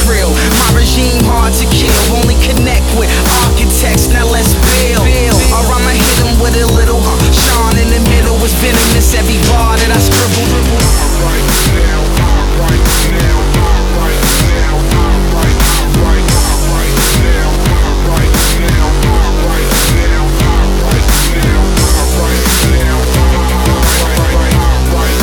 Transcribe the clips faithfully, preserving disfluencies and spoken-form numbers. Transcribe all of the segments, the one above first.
real. My regime hard to kill, only connect with architects, now let's build. Or I'ma hit him with a little uh, Sean in the middle was venomous, every bar that I scribbled. Right now, right now, right now, right now, right now, right now, right now, right now, right now, right now, right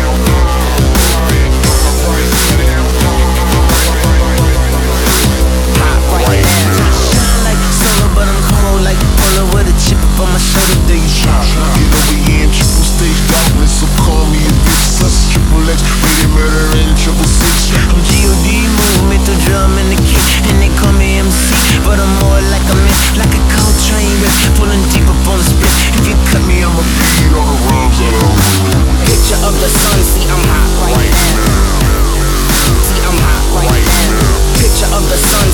but I'm cold like Polar with a chip up on my shoulder. Do you shop? Get over here in triple stage darkness, so call me a bit sus. Triple X, rated murder and triple six. I'm G O D movement through drum and the kick, and they call me M C, but I'm more like a man, like a cold train whip, pulling deep up on the spit. If you cut me, I'ma Beat all the rhymes that I wrote. Picture of the sun, see I'm hot right now. See I'm hot right now. Picture of the sun,